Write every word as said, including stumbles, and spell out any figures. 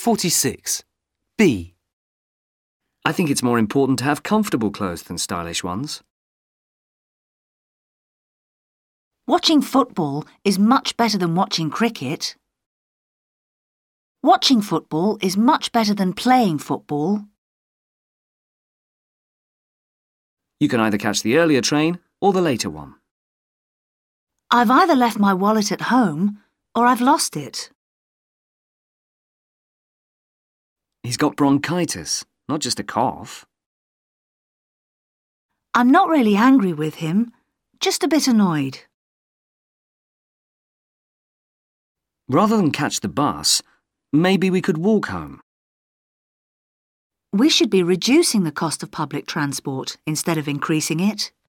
forty-six. B. I think it's more important to have comfortable clothes than stylish ones. Watching football is much better than watching cricket. Watching football is much better than playing football. You can either catch the earlier train or the later one. I've either left my wallet at home or I've lost it. He's got bronchitis, not just a cough. I'm not really angry with him, just a bit annoyed. Rather than catch the bus, maybe we could walk home. We should be reducing the cost of public transport instead of increasing it.